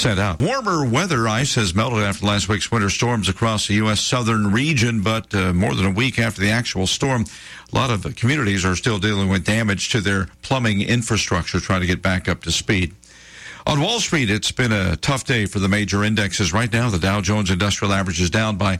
Sent out. Warmer weather. Ice has melted after last week's winter storms across the U.S. southern region, but more than a week after the actual storm, a lot of communities are still dealing with damage to their plumbing infrastructure, trying to get back up to speed. On Wall Street, it's been a tough day for the major indexes. Right now, the Dow Jones Industrial Average is down by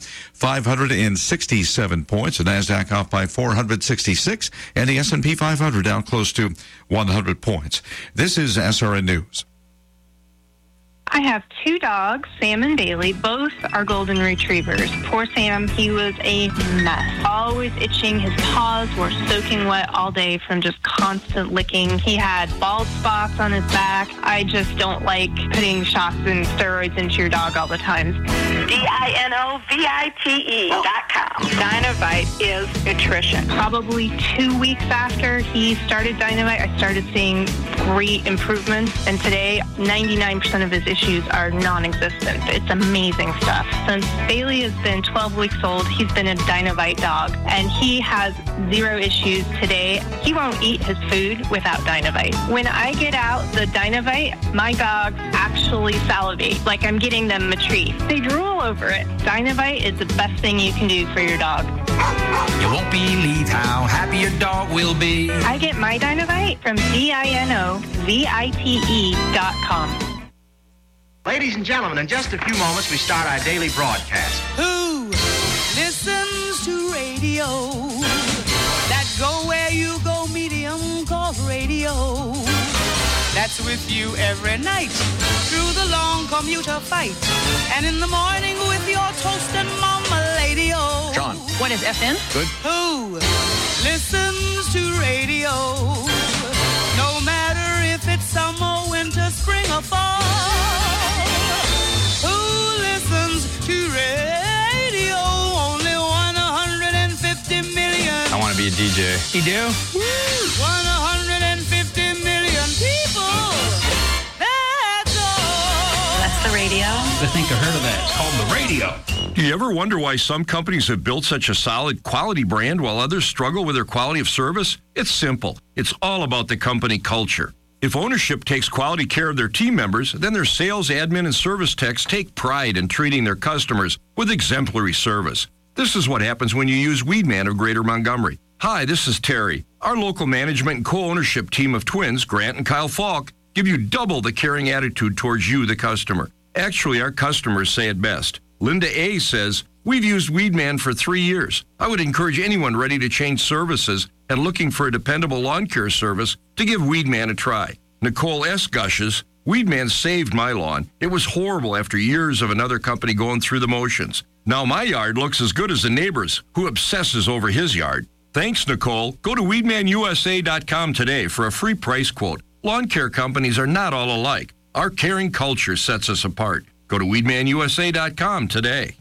567 points, the NASDAQ off by 466, and the S&P 500 down close to 100 points. This is SRN News. I have two dogs, Sam and Bailey. Both are golden retrievers. Poor Sam, he was a mess. Always itching. His paws were soaking wet all day from just constant licking. He had bald spots on his back. I just don't like putting shots and steroids into your dog all the time. DINOVITE.com. Dinovite is nutrition. Probably 2 weeks after he started Dinovite, I started seeing great improvements. And today, 99% of his issues are non-existent. It's amazing stuff. Since Bailey has been 12 weeks old, he's been a Dinovite dog, and he has zero issues today. He won't eat his food without Dinovite. When I get out the Dinovite, my dogs actually salivate, like I'm getting them a treat. They drool over it. Dinovite is the best thing you can do for your dog. You won't believe how happy your dog will be. I get my Dinovite from DINOVITE.com. Ladies and gentlemen, in just a few moments, we start our daily broadcast. Who listens to radio? That go where you go medium called radio. That's with you every night through the long commuter fight. And in the morning with your toast and mama lady-o. John. What is FM? Good. Who listens to radio? No matter if it's summer, winter, spring, or fall. Who listens to radio? Only 150 million. I want to be a DJ. You do? 150 million people. That's all. That's the radio. I think I heard of that. It's called the radio. Do you ever wonder why some companies have built such a solid quality brand while others struggle with their quality of service? It's simple. It's all about the company culture. If ownership takes quality care of their team members, then their sales, admin, and service techs take pride in treating their customers with exemplary service. This is what happens when you use Weedman of Greater Montgomery. Hi, this is Terry. Our local management and co-ownership team of twins, Grant and Kyle Falk, give you double the caring attitude towards you, the customer. Actually, our customers say it best. Linda A. says, we've used Weedman for 3 years. I would encourage anyone ready to change services and looking for a dependable lawn care service to give Weedman a try. Nicole S. gushes, Weedman saved my lawn. It was horrible after years of another company going through the motions. Now my yard looks as good as the neighbor's, who obsesses over his yard. Thanks, Nicole. Go to WeedmanUSA.com today for a free price quote. Lawn care companies are not all alike. Our caring culture sets us apart. Go to WeedmanUSA.com today.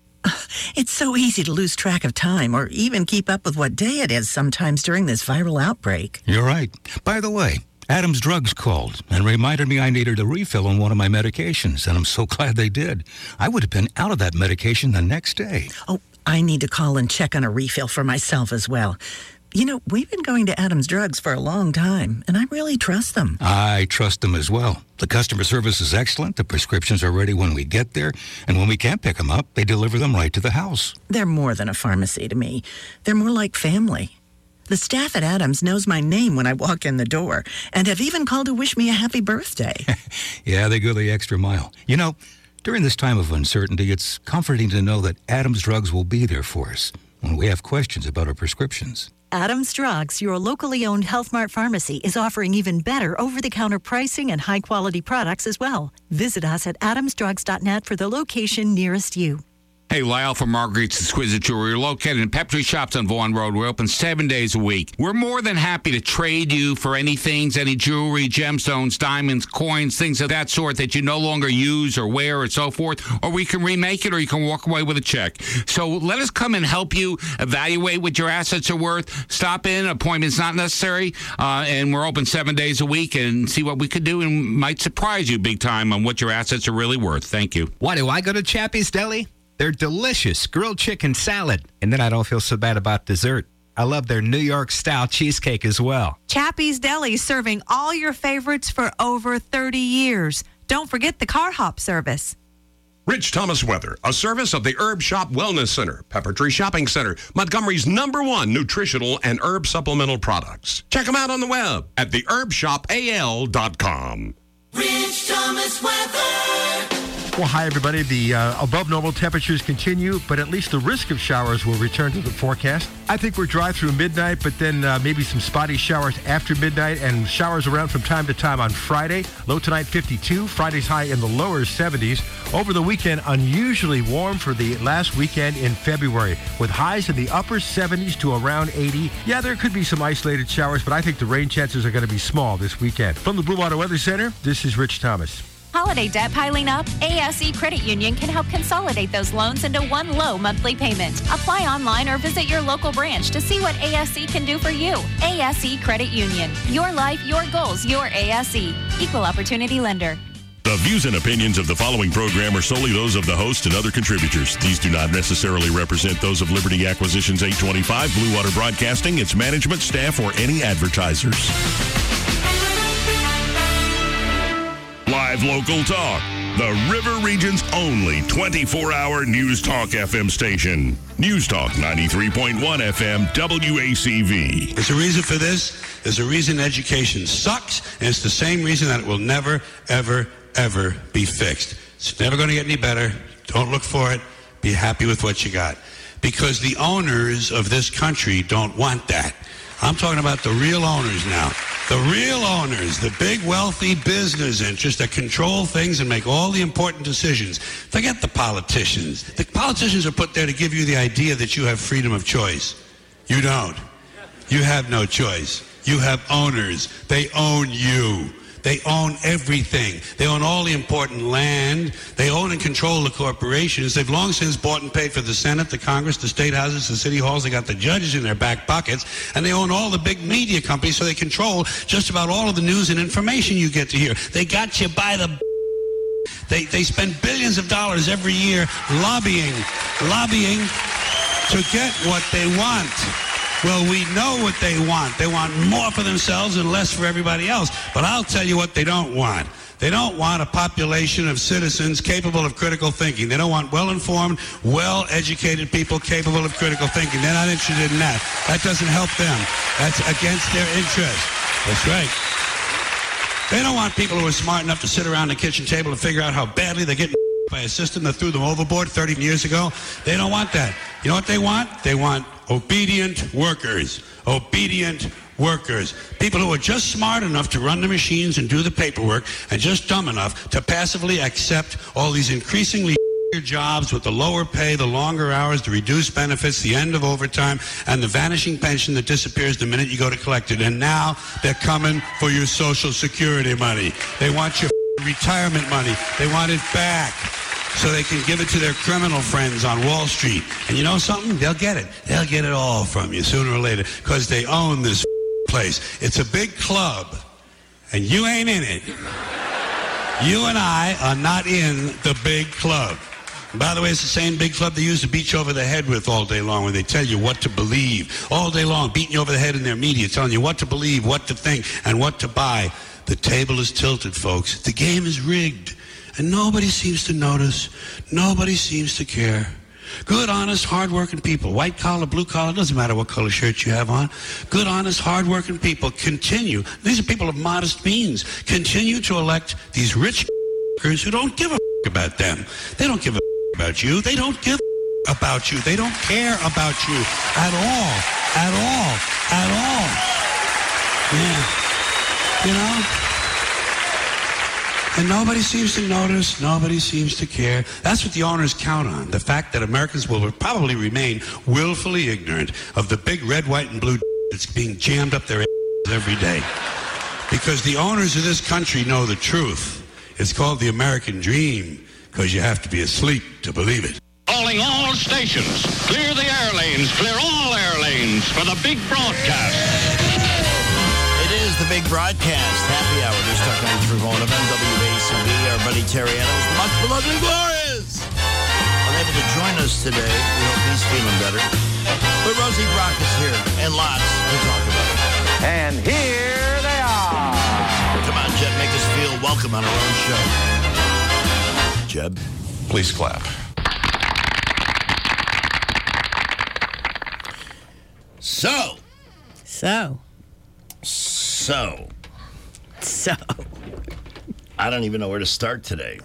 It's so easy to lose track of time or even keep up with what day it is sometimes during this viral outbreak. You're right. By the way, Adams Drugs called and reminded me I needed a refill on one of my medications, and I'm so glad they did. I would have been out of that medication the next day. Oh, I need to call and check on a refill for myself as well. You know, we've been going to Adams Drugs for a long time, and I really trust them. I trust them as well. The customer service is excellent. The prescriptions are ready when we get there, and when we can't pick them up, they deliver them right to the house. They're more than a pharmacy to me. They're more like family. The staff at Adams knows my name when I walk in the door, and have even called to wish me a happy birthday. Yeah, they go the extra mile. You know, during this time of uncertainty, it's comforting to know that Adams Drugs will be there for us when we have questions about our prescriptions. Adams Drugs, your locally owned Health Mart pharmacy, is offering even better over-the-counter pricing and high-quality products as well. Visit us at adamsdrugs.net for the location nearest you. Hey, Lyle from Marguerite's Exquisite Jewelry. We're located in Peppery Shops on Vaughan Road. We're open 7 days a week. We're more than happy to trade you for any jewelry, gemstones, diamonds, coins, things of that sort that you no longer use or wear or so forth. Or we can remake it, or you can walk away with a check. So let us come and help you evaluate what your assets are worth. Stop in. Appointment's not necessary. And we're open 7 days a week and see what we could do, and might surprise you big time on what your assets are really worth. Thank you. Why do I go to Chappie's Deli? They're delicious grilled chicken salad. And then I don't feel so bad about dessert. I love their New York-style cheesecake as well. Chappie's Deli, serving all your favorites for over 30 years. don't forget the Car Hop service. Rich Thomas Weather, a service of the Herb Shop Wellness Center, Pepper Tree Shopping Center, Montgomery's #1 nutritional and herb supplemental products. Check them out on the web at theherbshopal.com. Rich Thomas Weather. Well, hi, everybody. The above normal temperatures continue, but at least the risk of showers will return to the forecast. I think we're dry through midnight, but then maybe some spotty showers after midnight and showers around from time to time on Friday. Low tonight, 52. Friday's high in the lower 70s. Over the weekend, unusually warm for the last weekend in February, with highs in the upper 70s to around 80. Yeah, there could be some isolated showers, but I think the rain chances are going to be small this weekend. From the Blue Water Weather Center, this is Rich Thomas. Holiday debt piling up? ASE Credit Union can help consolidate those loans into one low monthly payment. Apply online or visit your local branch to see what ASE can do for you. ASE Credit Union. Your life, your goals, your ASE. Equal Opportunity Lender. The views and opinions of the following program are solely those of the host and other contributors. These do not necessarily represent those of Liberty Acquisitions 825, Blue Water Broadcasting, its management, staff, or any advertisers. Live local talk. The River Region's only 24-hour News Talk FM station. News Talk 93.1 FM WACV. There's a reason for this. There's a reason education sucks, and it's the same reason that it will never, ever, ever be fixed. It's never going to get any better. Don't look for it. Be happy with what you got. Because the owners of this country don't want that. I'm talking about the real owners now. The real owners, the big wealthy business interests that control things and make all the important decisions. Forget the politicians. The politicians are put there to give you the idea that you have freedom of choice. You don't. You have no choice. You have owners. They own you. They own everything. They own all the important land. They own and control the corporations. They've long since bought and paid for the Senate, the Congress, the state houses, the city halls. They got the judges in their back pockets. And they own all the big media companies, so they control just about all of the news and information you get to hear. They got you by the... They spend billions of dollars every year lobbying to get what they want. Well, we know what they want. They want more for themselves and less for everybody else. But I'll tell you what they don't want. They don't want a population of citizens capable of critical thinking. They don't want well-informed, well-educated people capable of critical thinking. They're not interested in that. That doesn't help them. That's against their interest. That's right. They don't want people who are smart enough to sit around the kitchen table and figure out how badly they're getting by a system that threw them overboard 30 years ago. They don't want that. You know what they want? They want obedient workers. Obedient workers. People who are just smart enough to run the machines and do the paperwork and just dumb enough to passively accept all these increasingly jobs with the lower pay, the longer hours, the reduced benefits, the end of overtime, and the vanishing pension that disappears the minute you go to collect it. And now they're coming for your Social Security money. They want your retirement money. They want it back so they can give it to their criminal friends on Wall Street. And you know something? They'll get it. They'll get it all from you sooner or later because they own this place. It's a big club, and you ain't in it. You and I are not in the big club. And by the way, it's the same big club they use to beat you over the head with all day long when they tell you what to believe. All day long, beating you over the head in their media, telling you what to believe, what to think, and what to buy. The table is tilted, folks. The game is rigged. And nobody seems to notice. Nobody seems to care. Good, honest, hard-working people, white collar, blue collar, doesn't matter what color shirt you have on. Good, honest, hard-working people continue. These are people of modest means. Continue to elect these rich who don't give a about them. They don't give a about you. They don't give about you. They don't care about you at all. At all. At all. Yeah. You know? And nobody seems to notice. Nobody seems to care. That's what the owners count on. The fact that Americans will probably remain willfully ignorant of the big red, white, and blue that's being jammed up their every day. Because the owners of this country know the truth. It's called the American dream, because you have to be asleep to believe it. Calling all stations. Clear the air lanes. Clear all air lanes for the big broadcast. It is the big broadcast. Happy hour. News Talk 93.1 FM WACB. Our buddy Terry Adams, the much beloved and glorious, unable to join us today. We hope he's feeling better. But Rosie Brock is here, and lots to talk about. And here they are. Come on, Jet, make us feel welcome on our own show. Jeb. Please clap. So. I don't even know where to start today.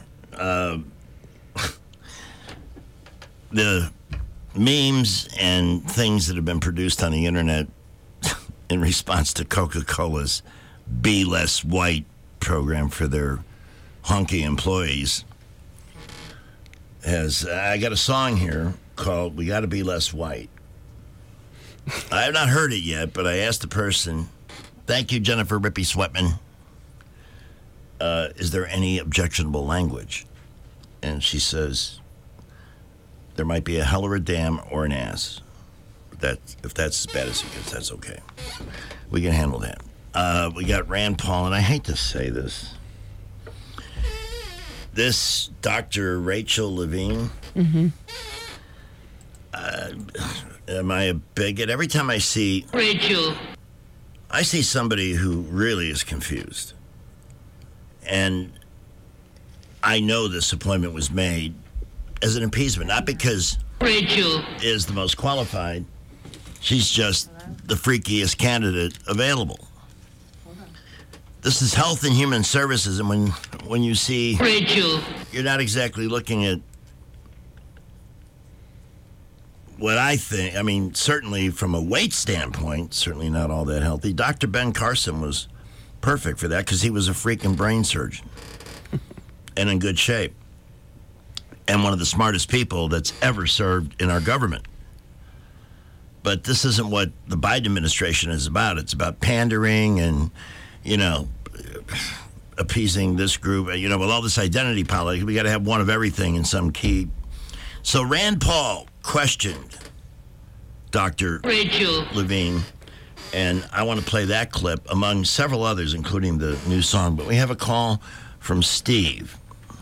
The memes and things that have been produced on the internet in response to Coca-Cola's Be Less White program for their honky employees I got a song here called We Gotta Be Less White. I have not heard it yet, but I asked the person, thank you, Jennifer Rippey Sweatman, is there any objectionable language? And she says, there might be a hell or a damn or an ass. If that's as bad as it gets, that's okay. We can handle that. We got Rand Paul, and I hate to say this. This Dr. Rachel Levine, am I a bigot? Every time I see Rachel, I see somebody who really is confused. And I know this appointment was made as an appeasement, not because Rachel is the most qualified. She's just the freakiest candidate available. This is Health and Human Services, and when you see Rachel, you're not exactly looking at what I think. I mean, certainly from a weight standpoint, certainly not all that healthy. Dr. Ben Carson was perfect for that because he was a freaking brain surgeon and in good shape and one of the smartest people that's ever served in our government. But this isn't what the Biden administration is about. It's about pandering and, appeasing this group. With all this identity politics, we got to have one of everything in some key. So Rand Paul questioned Dr. Rachel Levine, and I want to play that clip among several others, including the new song. But we have a call from Steve.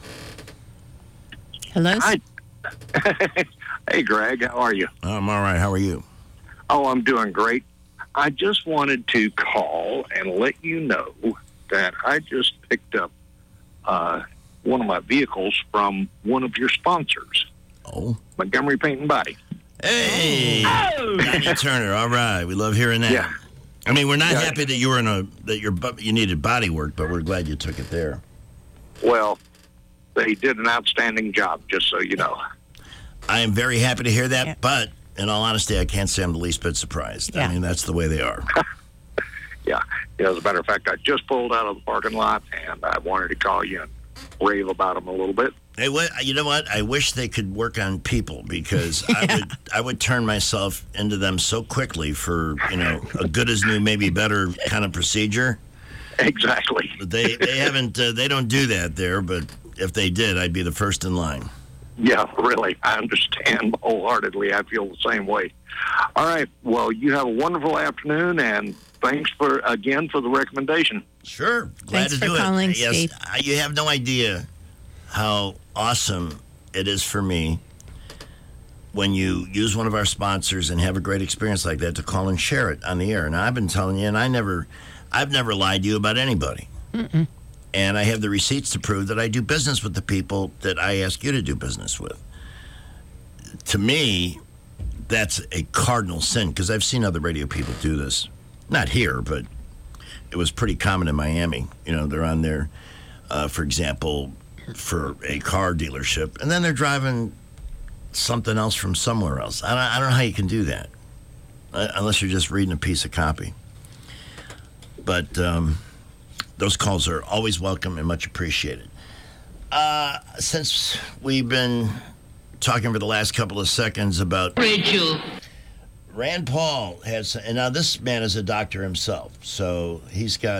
Hello? Hi. Hey, Greg. How are you? I'm all right. How are you? Oh, I'm doing great. I just wanted to call and let you know that I just picked up one of my vehicles from one of your sponsors. Oh. Montgomery Paint and Body. Hey, Danny Turner. All right, we love hearing that. Yeah. I mean, we're not happy that you were you needed body work, but we're glad you took it there. Well, they did an outstanding job, just so you know. I am very happy to hear that, but in all honesty, I can't say I'm the least bit surprised. I mean, that's the way they are. Yeah. As a matter of fact, I just pulled out of the parking lot, and I wanted to call you and rave about them a little bit. Hey, you know what? I wish they could work on people because I would turn myself into them so quickly for, a good as new, maybe better kind of procedure. Exactly. But they haven't, they don't do that there, but if they did, I'd be the first in line. Yeah, really. I understand wholeheartedly. I feel the same way. All right. Well, you have a wonderful afternoon, and thanks for the recommendation. Sure. Glad to do it. Calling, yes, Steve. You have no idea how awesome it is for me when you use one of our sponsors and have a great experience like that to call and share it on the air. Now, I've been telling you, and I've never lied to you about anybody. Mm-mm. And I have the receipts to prove that I do business with the people that I ask you to do business with. To me, that's a cardinal sin, because I've seen other radio people do this. Not here, but it was pretty common in Miami. They're on there, for example, for a car dealership, and then they're driving something else from somewhere else. I don't know how you can do that, unless you're just reading a piece of copy. But those calls are always welcome and much appreciated. Since we've been talking for the last couple of seconds about Rachel, Rand Paul has, and now this man is a doctor himself, so he's got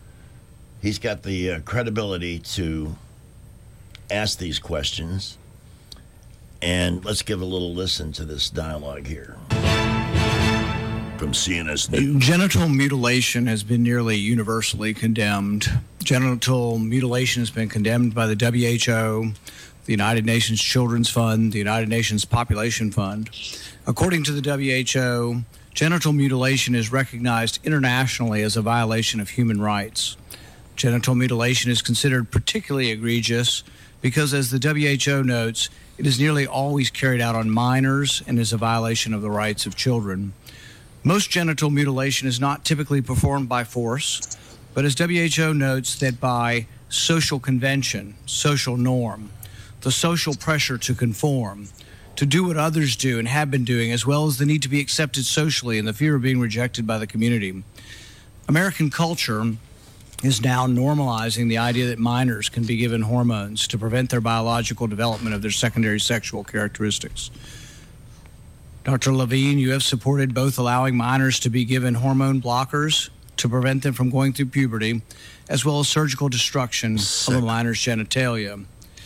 the credibility to ask these questions. And let's give a little listen to this dialogue here from CNS News. Genital mutilation has been nearly universally condemned. Genital mutilation has been condemned by the WHO, the United Nations Children's Fund, the United Nations Population Fund. According to the WHO, genital mutilation is recognized internationally as a violation of human rights. Genital mutilation is considered particularly egregious because, as the WHO notes, it is nearly always carried out on minors and is a violation of the rights of children. Most genital mutilation is not typically performed by force, but as WHO notes, that by social convention, social norm, the social pressure to conform, to do what others do and have been doing, as well as the need to be accepted socially and the fear of being rejected by the community. American culture is now normalizing the idea that minors can be given hormones to prevent their biological development of their secondary sexual characteristics. Dr. Levine, you have supported both allowing minors to be given hormone blockers to prevent them from going through puberty, as well as surgical destruction of a minor's genitalia.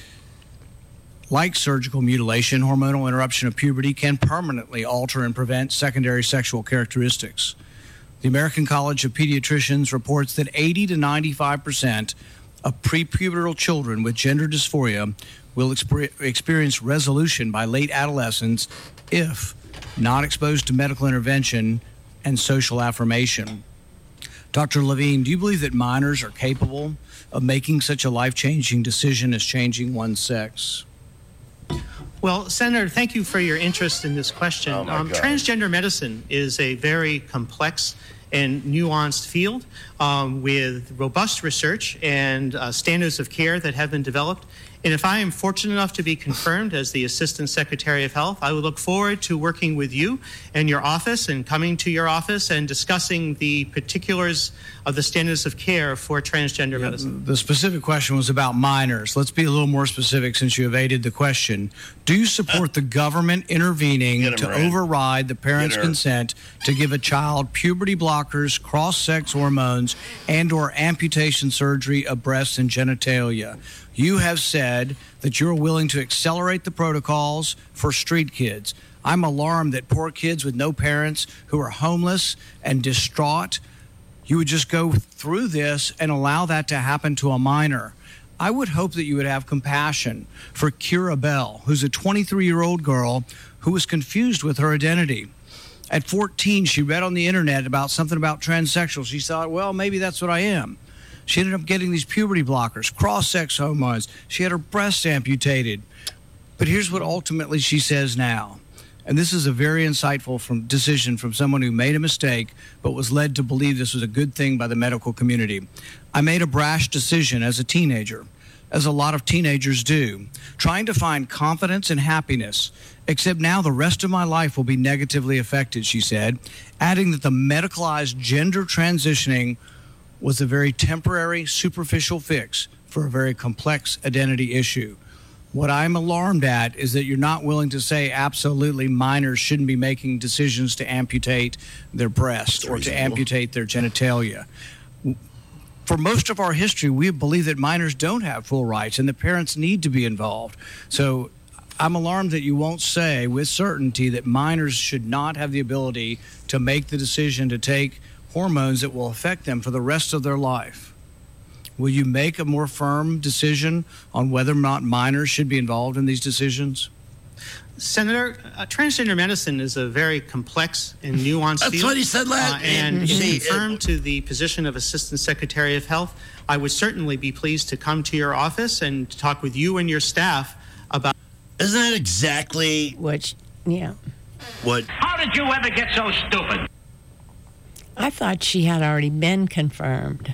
Like surgical mutilation, hormonal interruption of puberty can permanently alter and prevent secondary sexual characteristics. The American College of Pediatricians reports that 80 to 95% of prepubertal children with gender dysphoria will experience resolution by late adolescence if not exposed to medical intervention and social affirmation. Dr. Levine, do you believe that minors are capable of making such a life-changing decision as changing one's sex? Well, Senator, thank you for your interest in this question. Transgender medicine is a very complex and nuanced field with robust research and standards of care that have been developed. And if I am fortunate enough to be confirmed as the Assistant Secretary of Health, I would look forward to working with you and your office and coming to your office and discussing the particulars of the standards of care for transgender medicine. The specific question was about minors. Let's be a little more specific since you evaded the question. Do you support the government intervening to override the parent's consent to give a child puberty blockers, cross-sex hormones, and/or amputation surgery of breasts and genitalia? You have said that you're willing to accelerate the protocols for street kids. I'm alarmed that poor kids with no parents who are homeless and distraught, you would just go through this and allow that to happen to a minor. I would hope that you would have compassion for Kira Bell, who's a 23-year-old girl who was confused with her identity. At 14, she read on the internet about something about transsexual. She thought, well, maybe that's what I am. She ended up getting these puberty blockers, cross-sex hormones. She had her breasts amputated. But here's what ultimately she says now. And this is a very insightful decision from someone who made a mistake but was led to believe this was a good thing by the medical community. I made a brash decision as a teenager, as a lot of teenagers do, trying to find confidence and happiness, except now the rest of my life will be negatively affected, she said, adding that the medicalized gender transitioning was a very temporary, superficial fix for a very complex identity issue. What I'm alarmed at is that you're not willing to say absolutely minors shouldn't be making decisions to amputate their breast or to amputate their genitalia. For most of our history, we believe that minors don't have full rights and the parents need to be involved. So I'm alarmed that you won't say with certainty that minors should not have the ability to make the decision to take hormones that will affect them for the rest of their life. Will you make a more firm decision on whether or not minors should be involved in these decisions? Senator, transgender medicine is a very complex and nuanced field. That's what he said last. And confirmed to the position of Assistant Secretary of Health, I would certainly be pleased to come to your office and talk with you and your staff about... Isn't that exactly... What? How did you ever get so stupid? I thought she had already been confirmed.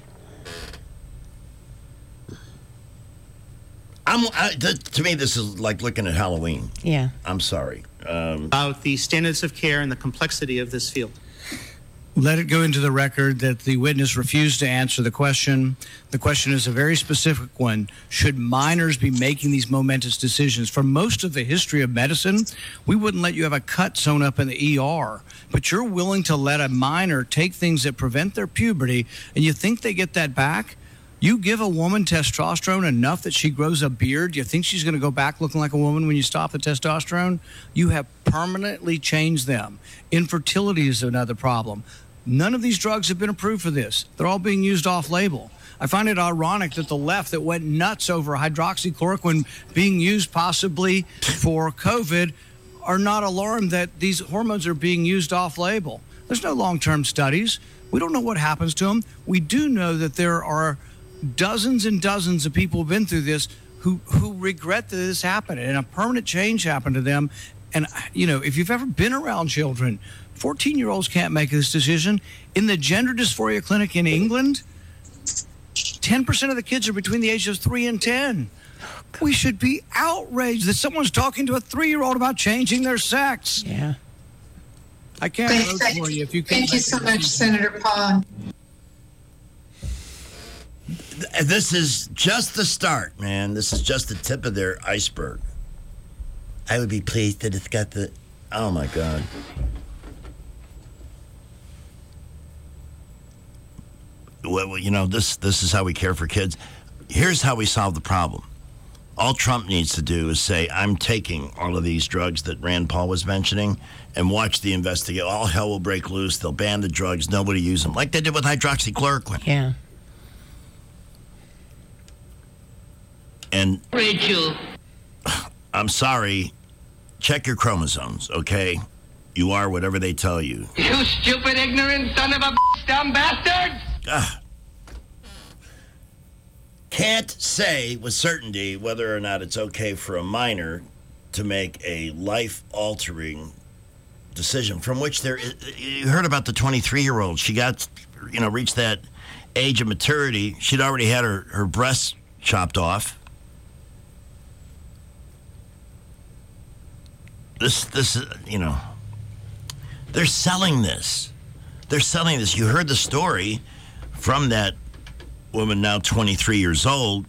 To me, this is like looking at Halloween. Yeah. I'm sorry. About the standards of care and the complexity of this field. Let it go into the record that the witness refused to answer the question. The question is a very specific one. Should minors be making these momentous decisions? For most of the history of medicine, we wouldn't let you have a cut sewn up in the ER. But you're willing to let a minor take things that prevent their puberty, and you think they get that back? You give a woman testosterone enough that she grows a beard, you think she's going to go back looking like a woman when you stop the testosterone? You have permanently changed them. Infertility is another problem. None of these drugs have been approved for this. They're all being used off-label. I find it ironic that the left that went nuts over hydroxychloroquine being used possibly for COVID are not alarmed that these hormones are being used off-label. There's no long-term studies. We don't know what happens to them. We do know that there are dozens and dozens of people who've been through this who regret that this happened and a permanent change happened to them. And, if you've ever been around children, 14-year-olds can't make this decision. In the gender dysphoria clinic in England, 10% of the kids are between the ages of 3 and 10. We should be outraged that someone's talking to a 3-year-old about changing their sex. Yeah. I can't vote for you if you can't. Thank you so much, Senator Paul. This is just the start, man. This is just the tip of their iceberg. I would be pleased that it's got the... Oh, my God. Well, this is how we care for kids. Here's how we solve the problem. All Trump needs to do is say, I'm taking all of these drugs that Rand Paul was mentioning and watch the investigation. All hell will break loose. They'll ban the drugs. Nobody use them. Like they did with hydroxychloroquine. Yeah. And Rachel, I'm sorry. Check your chromosomes, okay? You are whatever they tell you. you stupid, ignorant son of a dumb bastard! Can't say with certainty whether or not it's okay for a minor to make a life-altering decision from which you heard about the 23-year-old. She got, reached that age of maturity. She'd already had her breasts chopped off. This, they're selling this. They're selling this. You heard the story from that woman, now 23 years old.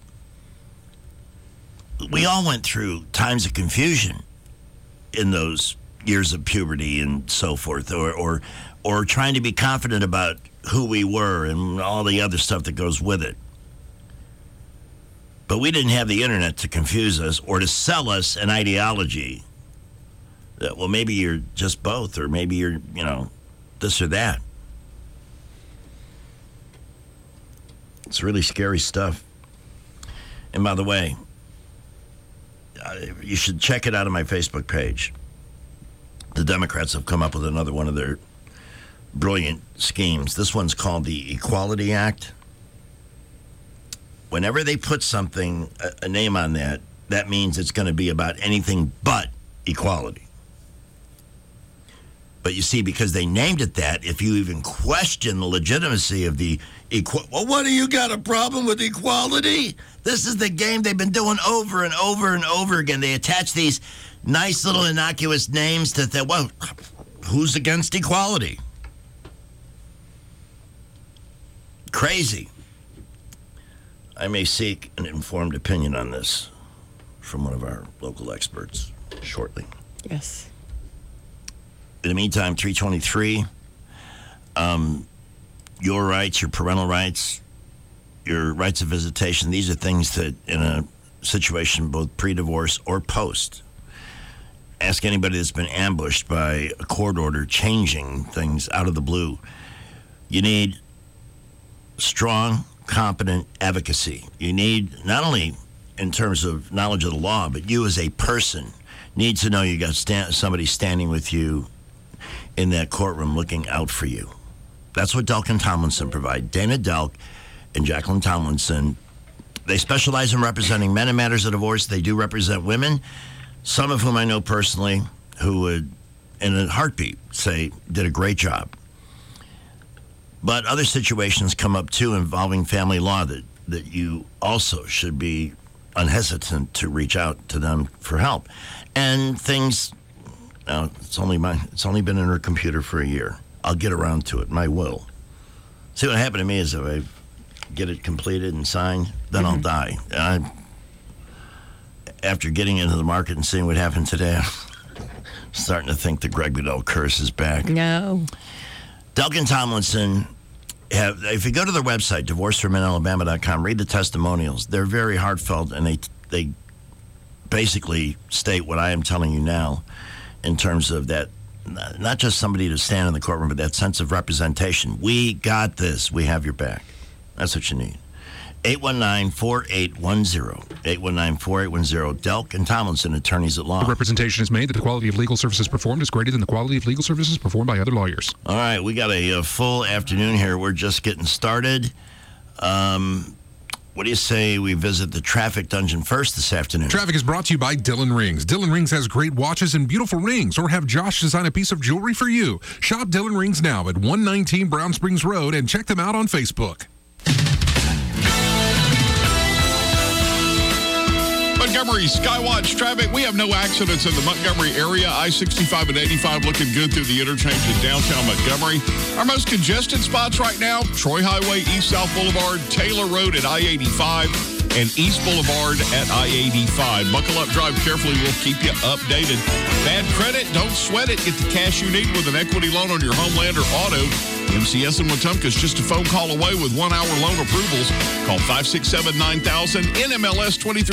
We all went through times of confusion in those years of puberty and so forth, or trying to be confident about who we were and all the other stuff that goes with it. But we didn't have the internet to confuse us or to sell us an ideology that, well, maybe you're just both, or maybe you're, this or that. It's really scary stuff. And by the way, you should check it out on my Facebook page. The Democrats have come up with another one of their brilliant schemes. This one's called the Equality Act. Whenever they put something, a name on that, that means it's going to be about anything but equality. But you see, because they named it that, if you even question the legitimacy of the well, what do you got a problem with equality? This is the game they've been doing over and over and over again. They attach these nice little innocuous names to that. Well, who's against equality? Crazy. I may seek an informed opinion on this from one of our local experts shortly. Yes. In the meantime, 323, your rights, your parental rights, your rights of visitation, these are things that in a situation both pre-divorce or post, ask anybody that's been ambushed by a court order changing things out of the blue. You need strong, competent advocacy. You need, not only in terms of knowledge of the law, but you as a person need to know you got somebody standing with you in that courtroom looking out for you. That's what Delk and Tomlinson provide. Dana Delk and Jacqueline Tomlinson, they specialize in representing men in matters of divorce. They do represent women, some of whom I know personally, who would, in a heartbeat, say did a great job. But other situations come up, too, involving family law that you also should be unhesitant to reach out to them for help. And things... Now, it's only been in her computer for a year. I'll get around to it, and I will. See, what happened to me is if I get it completed and signed, then I'll die. After getting into the market and seeing what happened today, I'm starting to think the Greg Goodell curse is back. No. Delk and Tomlinson if you go to their website, divorceformenalabama.com, read the testimonials. They're very heartfelt, and they basically state what I am telling you now in terms of that, not just somebody to stand in the courtroom, but that sense of representation. We got this. We have your back. That's what you need. 819-4810. 819-4810. Delk and Tomlinson, attorneys at law. The representation is made that the quality of legal services performed is greater than the quality of legal services performed by other lawyers. All right, we got a full afternoon here. We're just getting started. What do you say we visit the traffic dungeon first this afternoon? Traffic is brought to you by Dillon Rings. Dillon Rings has great watches and beautiful rings, or have Josh design a piece of jewelry for you. Shop Dillon Rings now at 119 Brown Springs Road and check them out on Facebook. Montgomery Skywatch traffic. We have no accidents in the Montgomery area. I-65 and 85 looking good through the interchange in downtown Montgomery. Our most congested spots right now, Troy Highway, East-South Boulevard, Taylor Road at I-85, and East Boulevard at I-85. Buckle up, drive carefully. We'll keep you updated. Bad credit, don't sweat it. Get the cash you need with an equity loan on your Homelander auto. MCS in Wetumpka is just a phone call away with 1-hour loan approvals. Call 567-9000, NMLS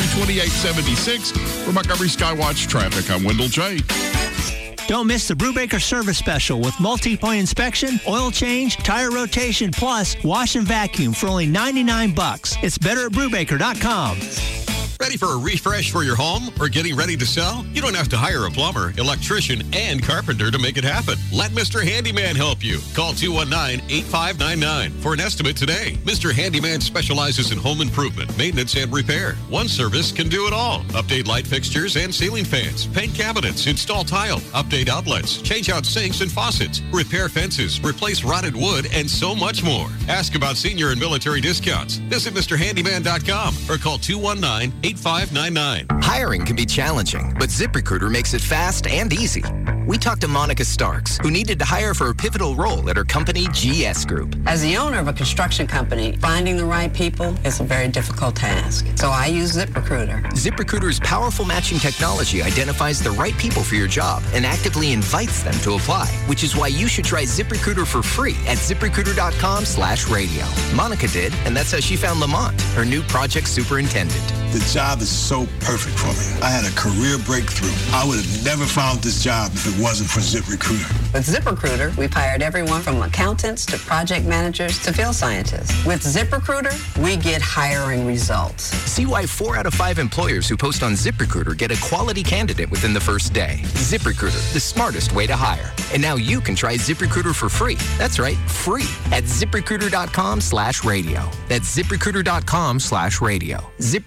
232876 for Montgomery Skywatch traffic. I'm Wendell J. Don't miss the Brubaker service special with multi-point inspection, oil change, tire rotation, plus wash and vacuum for only $99. It's better at Brubaker.com. Ready for a refresh for your home or getting ready to sell? You don't have to hire a plumber, electrician, and carpenter to make it happen. Let Mr. Handyman help you. Call 219-8599 for an estimate today. Mr. Handyman specializes in home improvement, maintenance, and repair. One service can do it all. Update light fixtures and ceiling fans, paint cabinets, install tile, update outlets, change out sinks and faucets, repair fences, replace rotted wood, and so much more. Ask about senior and military discounts. Visit MrHandyman.com or call 219-8599. Hiring can be challenging, but ZipRecruiter makes it fast and easy. We talked to Monica Starks, who needed to hire for a pivotal role at her company, GS Group. As the owner of a construction company, finding the right people is a very difficult task. So I use ZipRecruiter. ZipRecruiter's powerful matching technology identifies the right people for your job and actively invites them to apply, which is why you should try ZipRecruiter for free at ZipRecruiter.com/radio. Monica did, and that's how she found Lamont, her new project superintendent. The job is so perfect for me. I had a career breakthrough. I would have never found this job if it wasn't for ZipRecruiter. With ZipRecruiter, we've hired everyone from accountants to project managers to field scientists. With ZipRecruiter, we get hiring results. See why 4 out of 5 employers who post on ZipRecruiter get a quality candidate within the first day. ZipRecruiter, the smartest way to hire. And now you can try ZipRecruiter for free. That's right, free at ZipRecruiter.com/radio. That's ZipRecruiter.com/radio.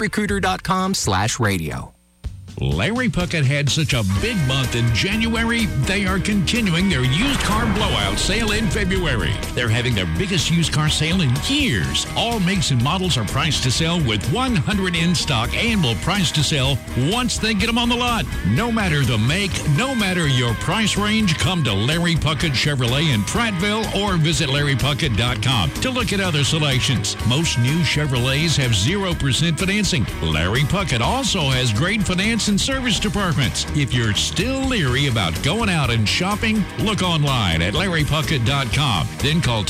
ZipRecruiter.com/radio. Larry Puckett had such a big month in January, they are continuing their used car blowout sale in February. They're having their biggest used car sale in years. All makes and models are priced to sell with 100 in stock and will price to sell once they get them on the lot. No matter the make, no matter your price range, come to Larry Puckett Chevrolet in Prattville or visit LarryPuckett.com to look at other selections. Most new Chevrolets have 0% financing. Larry Puckett also has great finance and service departments. If you're still leery about going out and shopping, look online at LarryPuckett.com. Then call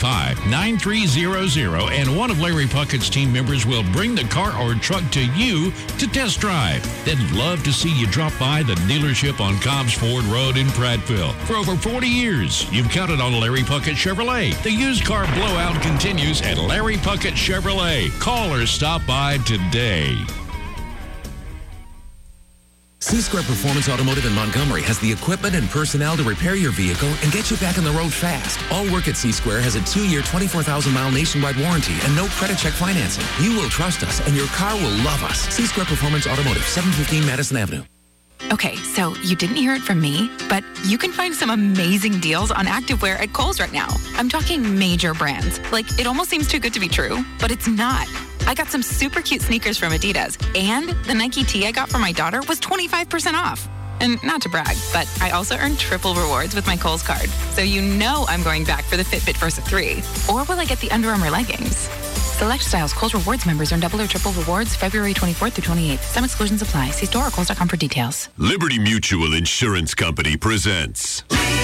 285-9300 and one of Larry Puckett's team members will bring the car or truck to you to test drive. They'd love to see you drop by the dealership on Cobbs Ford Road in Prattville. For over 40 years, you've counted on Larry Puckett Chevrolet. The used car blowout continues at Larry Puckett Chevrolet. Call or stop by today. C-Square Performance Automotive in Montgomery has the equipment and personnel to repair your vehicle and get you back on the road fast. All work at C-Square has a 2-year, 24,000-mile nationwide warranty and no credit check financing. You will trust us and your car will love us. C-Square Performance Automotive, 715 Madison Avenue. Okay, so you didn't hear it from me, but you can find some amazing deals on activewear at Kohl's right now. I'm talking major brands. Like, it almost seems too good to be true, but it's not. I got some super cute sneakers from Adidas, and the Nike tee I got for my daughter was 25% off. And not to brag, but I also earned triple rewards with my Kohl's card. So you know I'm going back for the Fitbit Versa 3. Or will I get the Under Armour leggings? Select styles. Kohl's Rewards members earn double or triple rewards February 24th through 28th. Some exclusions apply. See store or Kohl's.com for details. Liberty Mutual Insurance Company presents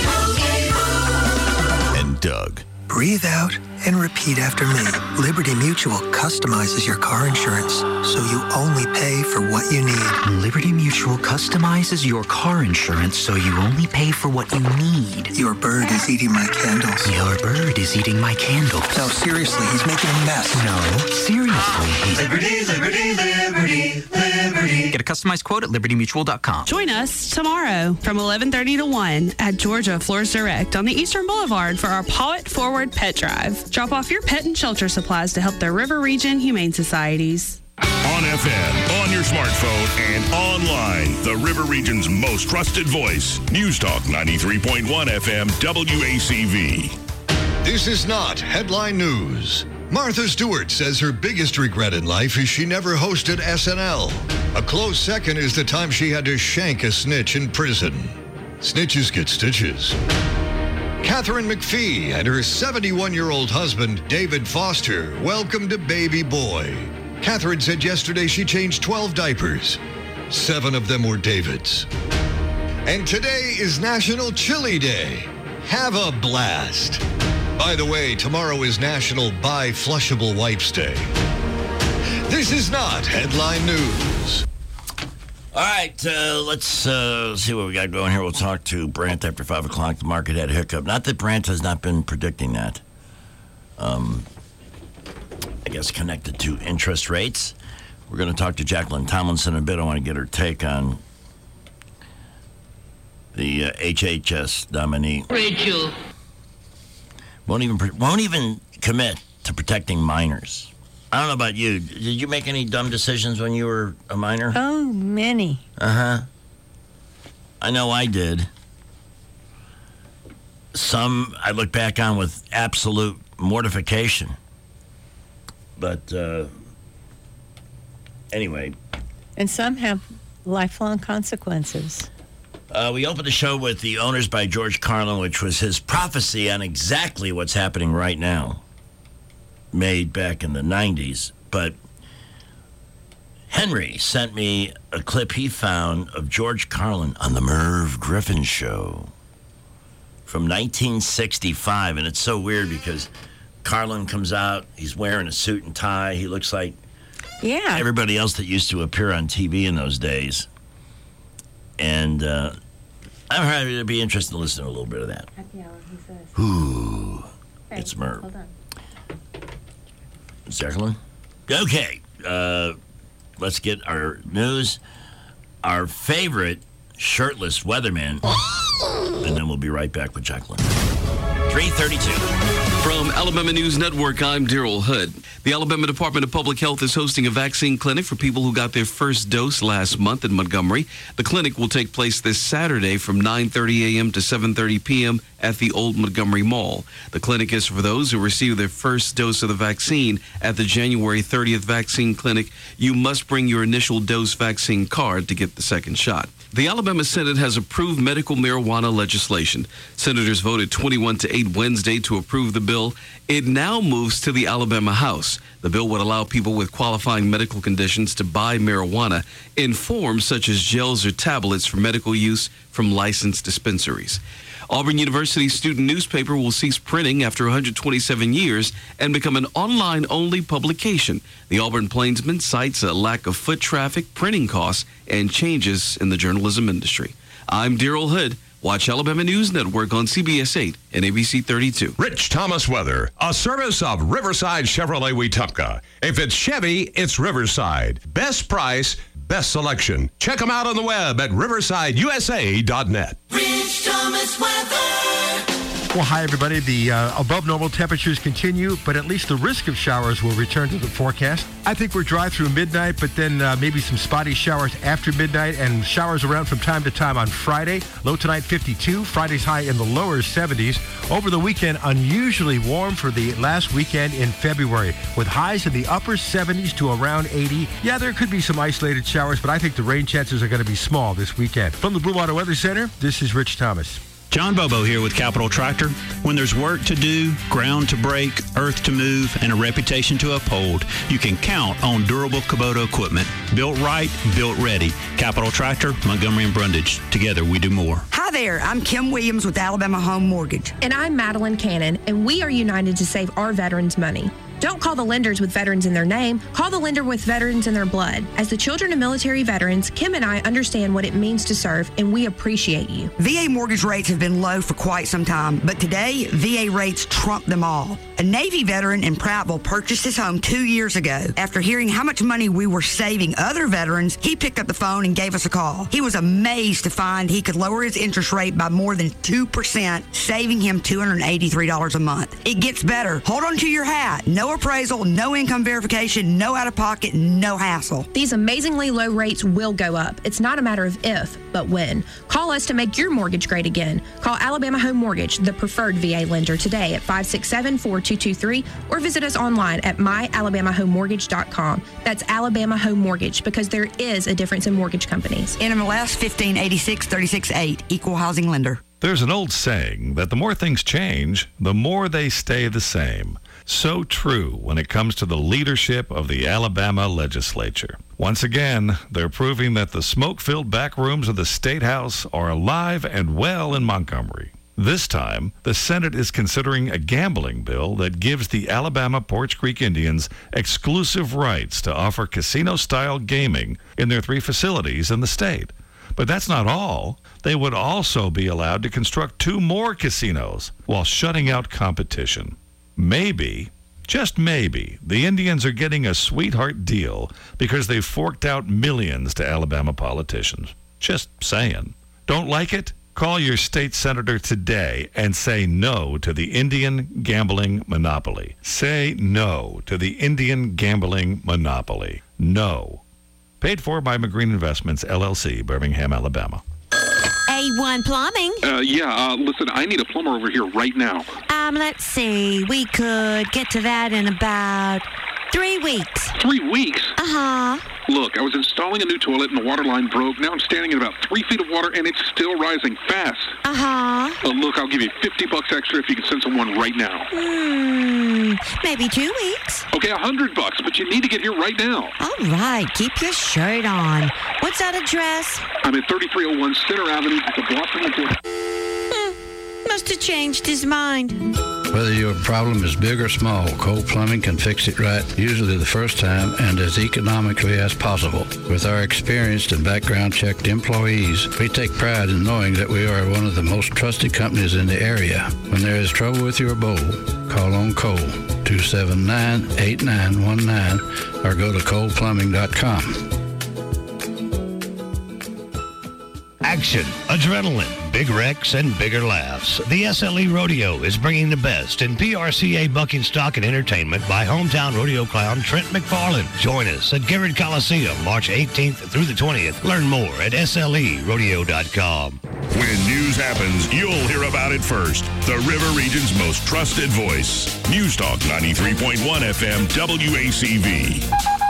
And Doug. Breathe out and repeat after me. Liberty Mutual customizes your car insurance so you only pay for what you need. Liberty Mutual customizes your car insurance so you only pay for what you need. Your bird is eating my candles. Your bird is eating my candles. No, seriously, he's making a mess. No, seriously. Liberty, liberty, liberty, liberty. Get a customized quote at libertymutual.com. Join us tomorrow from 11:30 to 1 at Georgia Floors Direct on the Eastern Boulevard for our Paw It Forward Pet Drive. Drop off your pet and shelter supplies to help their River Region Humane Societies. On FM, on your smartphone, and online. The River Region's most trusted voice. News Talk 93.1 FM WACV. This is not headline news. Martha Stewart says her biggest regret in life is she never hosted SNL. A close second is the time she had to shank a snitch in prison. Snitches get stitches. Catherine McPhee and her 71-year-old husband, David Foster, welcomed a baby boy. Catherine said yesterday she changed 12 diapers. 7 of them were David's. And today is National Chili Day. Have a blast. By the way, tomorrow is National Buy Flushable Wipes Day. This is not headline news. All right, let's see what we got going here. We'll talk to Brant after 5 o'clock. The market had a hiccup. Not that Brant has not been predicting that. I guess connected to interest rates. We're going to talk to Jacqueline Tomlinson in a bit. I want to get her take on the HHS nominee. Rachel. Won't even commit to protecting minors. I don't know about you. Did you make any dumb decisions when you were a minor? Oh, many. Uh-huh. I know I did. Some I look back on with absolute mortification. But anyway. And some have lifelong consequences. We opened the show with The Owners by George Carlin, which was his prophecy on exactly what's happening right now, made back in the 90s. But Henry sent me a clip he found of George Carlin on the Merv Griffin Show from 1965. And it's so weird because Carlin comes out, he's wearing a suit and tie. He looks like everybody else that used to appear on TV in those days. And I'm happy to be interested to listen to a little bit of that. Happy hour, he says. Ooh, Hey, it's Merv. Hold on. Jacqueline? Okay, let's get our news. Our favorite shirtless weatherman. And then we'll be right back with Jacqueline. 3:32. From Alabama News Network, I'm Daryl Hood. The Alabama Department of Public Health is hosting a vaccine clinic for people who got their first dose last month in Montgomery. The clinic will take place this Saturday from 9:30 a.m. to 7:30 p.m. at the Old Montgomery Mall. The clinic is for those who received their first dose of the vaccine at the January 30th vaccine clinic. You must bring your initial dose vaccine card to get the second shot. The Alabama Senate has approved medical marijuana legislation. Senators voted 21-8 Wednesday to approve the bill. It now moves to the Alabama House. The bill would allow people with qualifying medical conditions to buy marijuana in forms such as gels or tablets for medical use from licensed dispensaries. Auburn University student newspaper will cease printing after 127 years and become an online-only publication. The Auburn Plainsman cites a lack of foot traffic, printing costs, and changes in the journalism industry. I'm Daryl Hood. Watch Alabama News Network on CBS 8 and ABC 32. Rich Thomas Weather, a service of Riverside Chevrolet Wetumpka. If it's Chevy, it's Riverside. Best price, best selection. Check them out on the web at riversideusa.net. Rich Thomas Weather. Well, hi, everybody. The above normal temperatures continue, but at least the risk of showers will return to the forecast. I think we're dry through midnight, but then maybe some spotty showers after midnight and showers around from time to time on Friday. Low tonight, 52. Friday's high in the lower 70s. Over the weekend, unusually warm for the last weekend in February, with highs in the upper 70s to around 80. Yeah, there could be some isolated showers, but I think the rain chances are going to be small this weekend. From the Blue Water Weather Center, this is Rich Thomas. John Bobo here with Capital Tractor. When there's work to do, ground to break, earth to move, and a reputation to uphold, you can count on durable Kubota equipment. Built right, built ready. Capital Tractor, Montgomery and Brundage. Together, we do more. Hi there, I'm Kim Williams with Alabama Home Mortgage. And I'm Madeline Cannon, and we are united to save our veterans money. Don't call the lenders with veterans in their name. Call the lender with veterans in their blood. As the children of military veterans, Kim and I understand what it means to serve, and we appreciate you. VA mortgage rates have been low for quite some time, but today, VA rates trump them all. A Navy veteran in Prattville purchased his home 2 years ago. After hearing how much money we were saving other veterans, he picked up the phone and gave us a call. He was amazed to find he could lower his interest rate by more than 2%, saving him $283 a month. It gets better. Hold on to your hat. No appraisal, no income verification, no out-of-pocket, no hassle. These amazingly low rates will go up. It's not a matter of if, but when. Call us to make your mortgage great again. Call Alabama Home Mortgage, the preferred VA lender, today at 567-4223 or visit us online at myalabamahomemortgage.com. That's Alabama Home Mortgage, because there is a difference in mortgage companies. NMLS 1586-36-8, Equal Housing Lender. There's an old saying that the more things change, the more they stay the same. So true when it comes to the leadership of the Alabama legislature. Once again, they're proving that the smoke-filled back rooms of the State House are alive and well in Montgomery. This time, the Senate is considering a gambling bill that gives the Alabama Poarch Creek Indians exclusive rights to offer casino-style gaming in their 3 facilities in the state. But that's not all. They would also be allowed to construct 2 more casinos while shutting out competition. Maybe, just maybe, the Indians are getting a sweetheart deal because they've forked out millions to Alabama politicians. Just saying. Don't like it? Call your state senator today and say no to the Indian gambling monopoly. Say no to the Indian gambling monopoly. No. Paid for by McGreen Investments, LLC, Birmingham, Alabama. A1 Plumbing. Listen, I need a plumber over here right now. Let's see. We could get to that in about 3 weeks. 3 weeks? Uh-huh. Look, I was installing a new toilet and the water line broke. Now I'm standing in about 3 feet of water and it's still rising fast. Uh-huh. Look, I'll give you $50 extra if you can send someone right now. Maybe 2 weeks. Okay, $100, but you need to get here right now. All right, keep your shirt on. What's that address? I'm at 3301 Center Avenue, just a block from the door. Must have changed his mind. Whether your problem is big or small, Cole Plumbing can fix it right, usually the first time and as economically as possible. With our experienced and background-checked employees, we take pride in knowing that we are one of the most trusted companies in the area. When there is trouble with your bowl, call on Cole, 279-8919, or go to coleplumbing.com. Action, adrenaline, big wrecks, and bigger laughs. The SLE Rodeo is bringing the best in PRCA bucking stock and entertainment by hometown rodeo clown Trent McFarland. Join us at Garrett Coliseum, March 18th through the 20th. Learn more at SLErodeo.com. When news happens, you'll hear about it first. The River Region's most trusted voice. News Talk 93.1 FM WACV.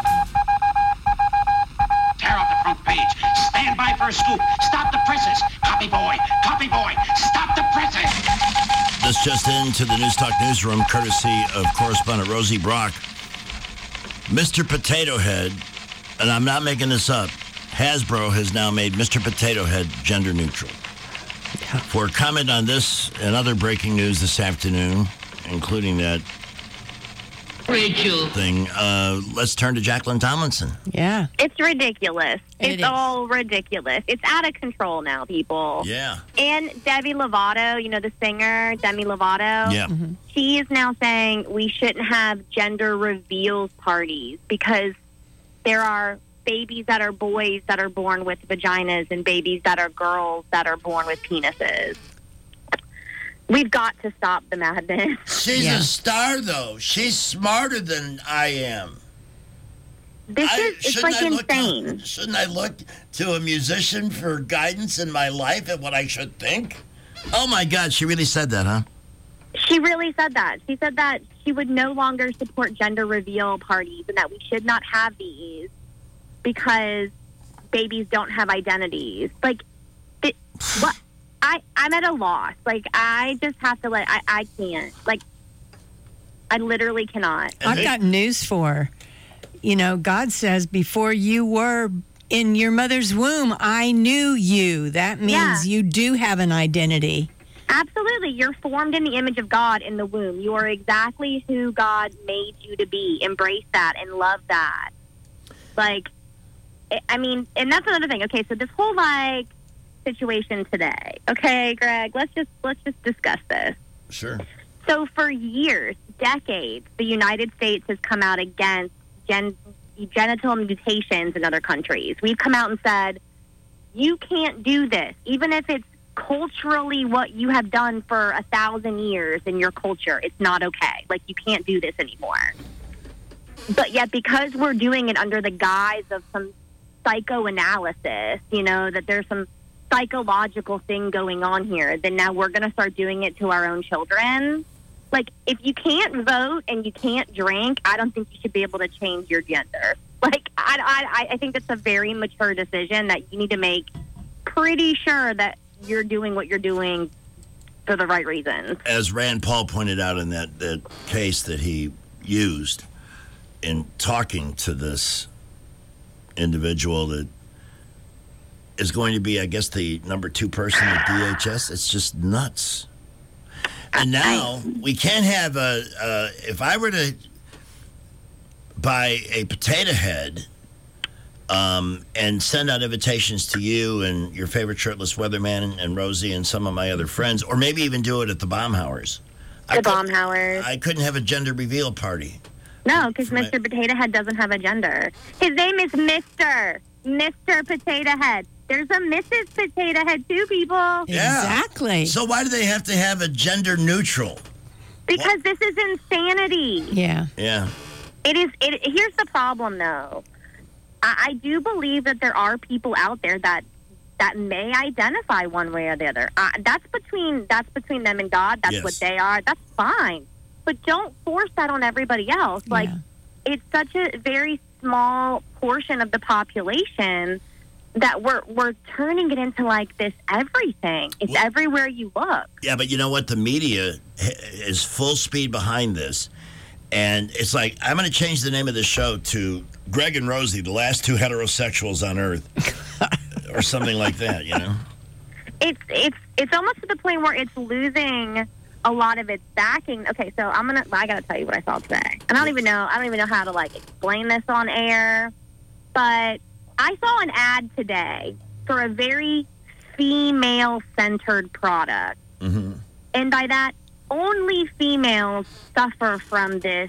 Tear up the front page. Stand by for a scoop. Stop the presses. Copy boy, stop the presses. This just into the News Talk newsroom, courtesy of correspondent Rosie Brock. Mr. Potato Head, and I'm not making this up, Hasbro has now made Mr. Potato Head gender neutral. Yeah. For comment on this and other breaking news this afternoon, including that Rachel thing, let's turn to Jacqueline Tomlinson. Yeah. It's ridiculous. It's all ridiculous. It's out of control now, people. Yeah. And Demi Lovato, you know, the singer, Demi Lovato. Yeah. Mm-hmm. She is now saying we shouldn't have gender reveals parties because there are babies that are boys that are born with vaginas and babies that are girls that are born with penises. We've got to stop the madness. She's a star, though. She's smarter than I am. It's like insane. Shouldn't I look to a musician for guidance in my life and what I should think? Oh, my God. She really said that, huh? She really said that. She said that she would no longer support gender reveal parties and that we should not have these because babies don't have identities. Like, what? I'm at a loss. Like, I just have to I can't. Like, I literally cannot. I've got news for her. You know, God says, before you were in your mother's womb, I knew you. That means you do have an identity. Absolutely. You're formed in the image of God in the womb. You are exactly who God made you to be. Embrace that and love that. Like, I mean, and that's another thing. Okay, so this whole, like, situation today. Okay, Greg, let's just discuss this. Sure. So for years, decades, the United States has come out against genital mutations in other countries. We've come out and said, you can't do this, even if it's culturally what you have done for 1,000 years in your culture. It's not okay. Like, you can't do this anymore. But yet, because we're doing it under the guise of some psychoanalysis, you know, that there's some psychological thing going on here, then now we're going to start doing it to our own children. Like, if you can't vote and you can't drink, I don't think you should be able to change your gender. Like, I think that's a very mature decision that you need to make pretty sure that you're doing what you're doing for the right reasons. As Rand Paul pointed out in that case that he used in talking to this individual that is going to be, I guess, the number 2 person at DHS, it's just nuts. And now we can't have if I were to buy a potato head and send out invitations to you and your favorite shirtless weatherman and Rosie and some of my other friends, or maybe even do it at the Baumhauers. I couldn't have a gender reveal party. No, because Mr. Potato Head doesn't have a gender. His name is Mr. Potato Head. There's a Mrs. Potato Head too, people. Yeah. Exactly. So why do they have to have a gender neutral? Because this is insanity. Yeah. Yeah. Here's the problem, though. I do believe that there are people out there that may identify one way or the other. That's between them and God. That's what they are. That's fine. But don't force that on everybody else. Like, it's such a very small portion of the population that we're turning it into like this everything. It's everywhere you look. Yeah, but you know what? The media is full speed behind this. And it's like, I'm going to change the name of the show to Greg and Rosie, the last 2 heterosexuals on Earth. Or something like that, you know? It's almost to the point where it's losing a lot of its backing. Okay, so I got to tell you what I saw today. And I don't even know how to, like, explain this on air. But I saw an ad today for a very female-centered product. Mm-hmm. And by that, only females suffer from this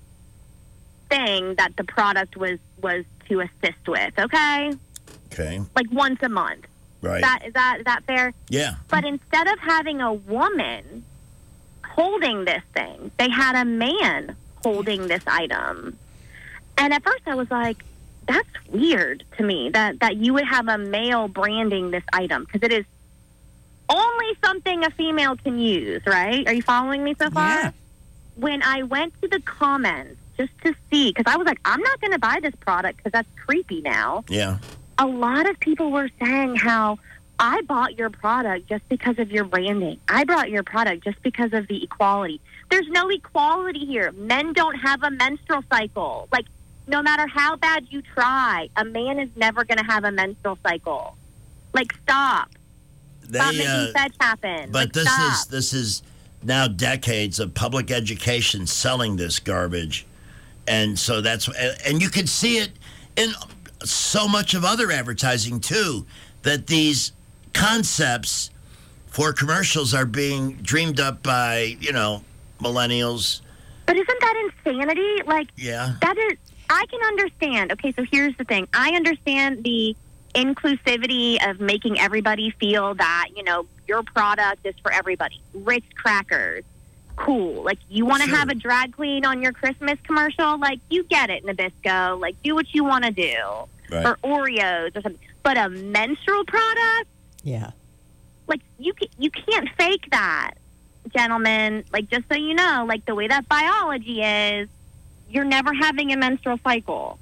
thing that the product was to assist with, okay? Okay. Like once a month. Right. Is that fair? Yeah. But instead of having a woman holding this thing, they had a man holding this item. And at first I was like, that's weird to me that you would have a male branding this item, because it is only something a female can use, right? Are you following me so far? Yeah. When I went to the comments just to see, because I was like, I'm not going to buy this product because that's creepy now. Yeah. A lot of people were saying how I bought your product just because of your branding. I bought your product just because of the equality. There's no equality here. Men don't have a menstrual cycle. Like, no matter how bad you try, a man is never going to have a menstrual cycle. Like, stop. Stop making fetch happen. But like, this is now decades of public education selling this garbage. And so and you can see it in so much of other advertising too, that these concepts for commercials are being dreamed up by, millennials. But isn't that insanity? Like, yeah. That is, I can understand. Okay, so here's the thing. I understand the inclusivity of making everybody feel that, your product is for everybody. Ritz crackers. Cool. Like, you want to have a drag queen on your Christmas commercial? Like, you get it, Nabisco. Like, do what you want to do. Right. Or Oreos or something. But a menstrual product? Yeah. Like, you can't fake that, gentlemen. Like, just so you know, like, the way that biology is, you're never having a menstrual cycle.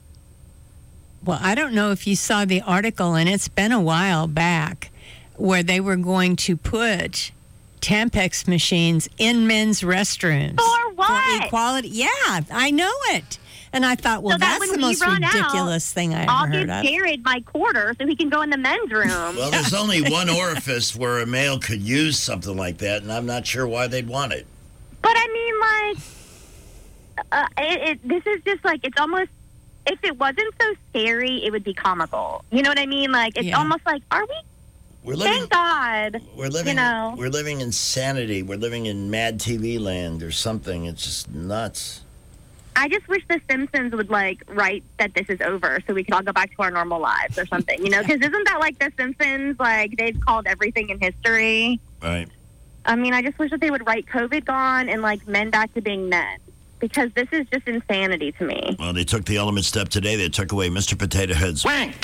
Well, I don't know if you saw the article, and it's been a while back, where they were going to put Tampax machines in men's restrooms. For what? For equality. Yeah, I know it. And I thought, well, so that that's when the we most run ridiculous thing I I'll ever heard give of. Jared my quarter so he can go in the men's room. Well, there's only one orifice where a male could use something like that, and I'm not sure why they'd want it. But I mean, like, this is just like, it's almost, if it wasn't so scary, it would be comical. You know what I mean? Like, it's almost like, are we? Thank God. We're living, you know. We're living in sanity. We're living in Mad TV land or something. It's just nuts. I just wish The Simpsons would, like, write that this is over so we can all go back to our normal lives or something, you know? Because isn't that like The Simpsons? Like, they've called everything in history. Right. I mean, I just wish that they would write COVID gone and, like, men back to being men. Because this is just insanity to me. Well, they took the ultimate step today. They took away Mr. Potato Head's wang.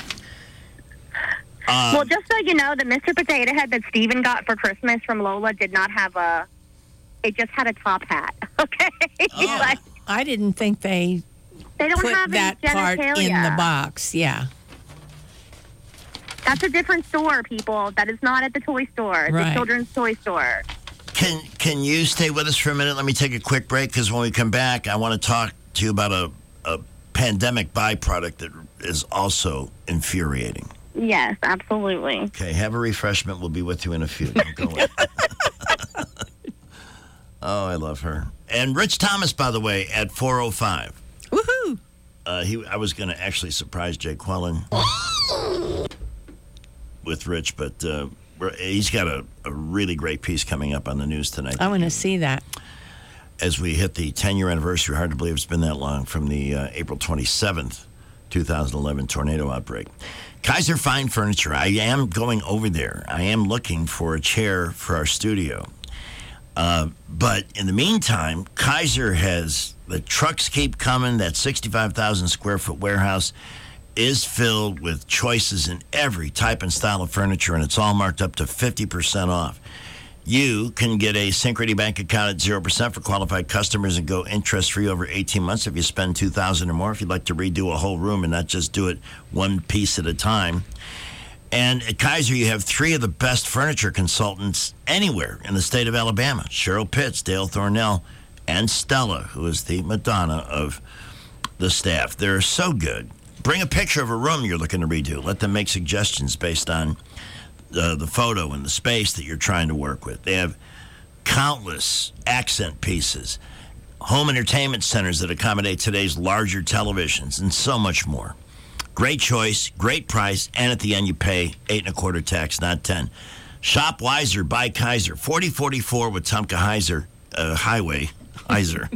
Well, just so you know, the Mr. Potato Head that Steven got for Christmas from Lola did not have it just had a top hat, okay? Like, I didn't think they don't put have that any part in genitalia. the box. Yeah. That's a different store, people. That is not at the toy store. It's Right. a children's toy store. Can you stay with us for a minute? Let me take a quick break, because when we come back, I want to talk to you about a pandemic byproduct that is also infuriating. Yes, absolutely. Okay, have a refreshment. We'll be with you in a few. Don't go away. Oh, I love her. And Rich Thomas, by the way, at 4:05. Woohoo! I was going to actually surprise Jay Quellen with Rich, but he's got a really great piece coming up on the news tonight. I want to see that. As we hit the 10-year anniversary, hard to believe it's been that long, from the April 27th, 2011 tornado outbreak. Kaiser Fine Furniture, I am going over there. I am looking for a chair for our studio. But in the meantime, Kaiser has, the trucks keep coming. That 65,000 square foot warehouse is filled with choices in every type and style of furniture, and it's all marked up to 50% off. You can get a Synchrony Bank account at 0% for qualified customers and go interest-free over 18 months if you spend $2,000 or more. If you'd like to redo a whole room and not just do it one piece at a time. And at Kaiser, you have 3 of the best furniture consultants anywhere in the state of Alabama. Cheryl Pitts, Dale Thornell, and Stella, who is the Madonna of the staff. They're so good. Bring a picture of a room you're looking to redo. Let them make suggestions based on the photo and the space that you're trying to work with. They have countless accent pieces, home entertainment centers that accommodate today's larger televisions, and so much more. Great choice, great price, and at the end you pay 8.25% tax, not 10. Shop wiser, buy Kaiser. 4044 Wetumpka Highway. Heiser.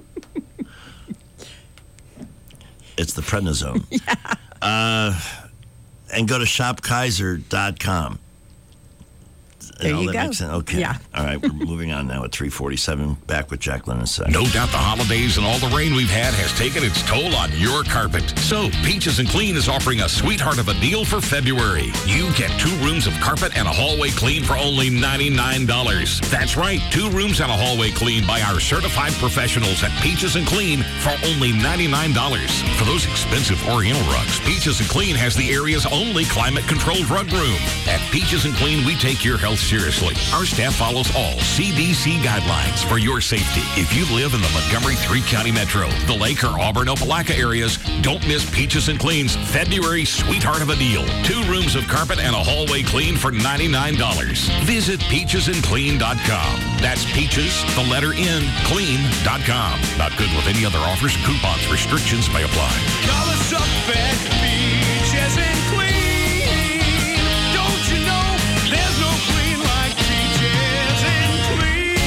It's the prednisone. Yeah. And go to shopkaiser.com. There you go. Makes sense? Okay. Yeah. All right, we're moving on now at 3:47. Back with Jacqueline in a second. No doubt the holidays and all the rain we've had has taken its toll on your carpet. So, Peaches and Clean is offering a sweetheart of a deal for February. You get 2 rooms of carpet and a hallway clean for only $99. That's right, 2 rooms and a hallway clean by our certified professionals at Peaches and Clean for only $99. For those expensive Oriental rugs, Peaches and Clean has the area's only climate-controlled rug room. At Peaches and Clean, we take your health seriously. Our staff follows all CDC guidelines for your safety. If you live in the Montgomery 3-county metro, the Lake or Auburn, Opelika areas, don't miss Peaches and Clean's February sweetheart of a deal. 2 rooms of carpet and a hallway clean for $99. Visit peachesandclean.com. That's peaches, the letter N, clean.com. Not good with any other offers, coupons, restrictions may apply. Call us up at Peaches and Clean. Don't you know there's no clean like Peaches and Clean?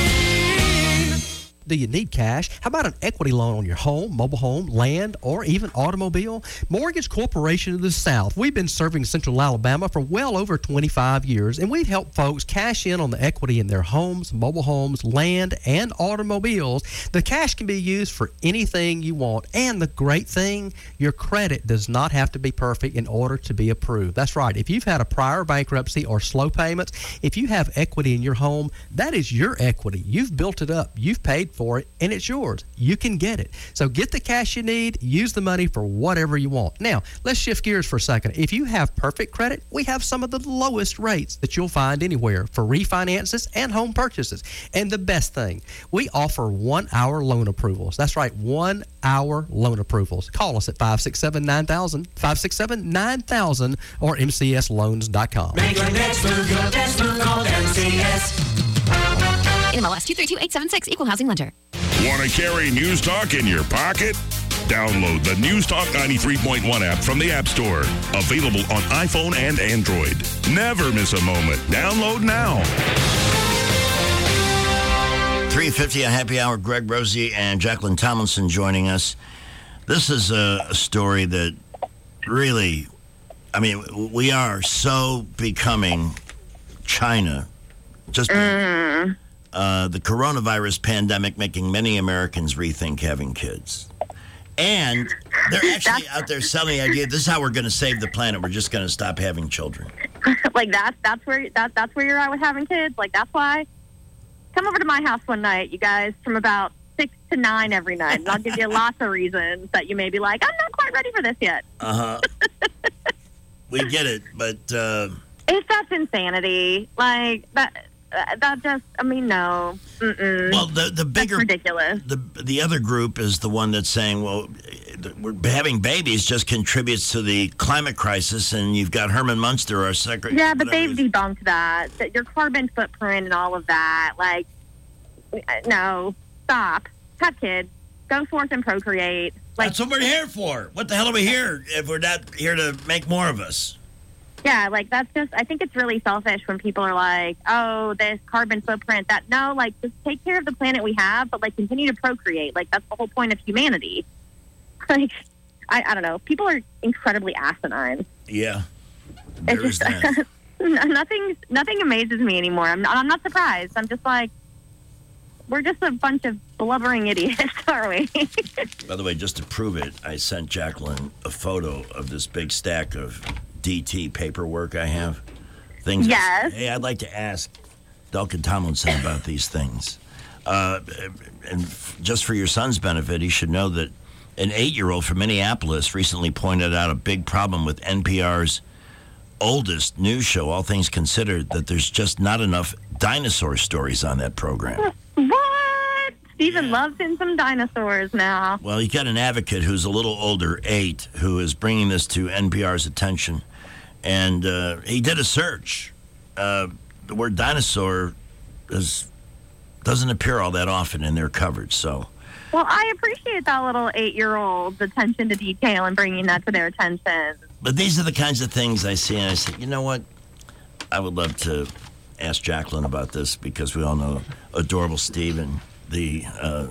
Do you need cash? How about an equity loan on your home, mobile home, land, or even automobile? Mortgage Corporation of the South. We've been serving Central Alabama for well over 25 years, and we've helped folks cash in on the equity in their homes, mobile homes, land, and automobiles. The cash can be used for anything you want, and the great thing, your credit does not have to be perfect in order to be approved. That's right. If you've had a prior bankruptcy or slow payments, if you have equity in your home, that is your equity. You've built it up. You've paid for for it, and it's yours. You can get it. So get the cash you need, use the money for whatever you want. Now, let's shift gears for a second. If you have perfect credit, we have some of the lowest rates that you'll find anywhere for refinances and home purchases. And the best thing, we offer 1-hour loan approvals. That's right, 1-hour loan approvals. Call us at 567-9000, 567-9000, or mcsloans.com. Make your next move your best move. Call MCS. NMLS 232876, Equal Housing Lender. Want to carry News Talk in your pocket? Download the News Talk 93.1 app from the App Store. Available on iPhone and Android. Never miss a moment. Download now. 3:50 a happy hour. Greg Rosie and Jacqueline Tomlinson joining us. This is a story that really, I mean, we are so becoming China. Just the coronavirus pandemic making many Americans rethink having kids. And they're actually out there selling the idea, this is how we're going to save the planet. We're just going to stop having children. Like that's where you're at with having kids. Like that's why. Come over to my house one night, you guys, from about 6 to 9 every night, and I'll give you lots of reasons that you may be like, I'm not quite ready for this yet. We get it, but if that's insanity, like that just, I mean, no. Mm-mm. Well, the bigger, that's ridiculous. The other group is the one that's saying, well, having babies just contributes to the climate crisis, and you've got Herman Munster, our secretary. Yeah, but they've debunked that your carbon footprint and all of that. Like, no, stop. Have kids. Go forth and procreate. Like, that's what we're here for. What the hell are we here if we're not here to make more of us? Yeah, like that's just, I think it's really selfish when people are like, oh, this carbon footprint, that, no, like just take care of the planet we have, but like continue to procreate. Like that's the whole point of humanity. Like, I don't know. People are incredibly asinine. Yeah. There is that. Nothing amazes me anymore. I'm not surprised. I'm just like, we're just a bunch of blubbering idiots, are we? By the way, just to prove it, I sent Jacqueline a photo of this big stack of DT paperwork I have. Things. Yes. Hey, I'd like to ask Duncan Tomlinson about these things. And just for your son's benefit, he should know that an 8-year-old from Minneapolis recently pointed out a big problem with NPR's oldest news show, All Things Considered, that there's just not enough dinosaur stories on that program. What? Stephen loves him some dinosaurs now. Well, you got an advocate who's a little older, 8, who is bringing this to NPR's attention. And he did a search. The word dinosaur doesn't appear all that often in their coverage, so... Well, I appreciate that little 8-year-old's attention to detail and bringing that to their attention. But these are the kinds of things I see, and I say, you know what? I would love to ask Jacqueline about this, because we all know adorable Steve and the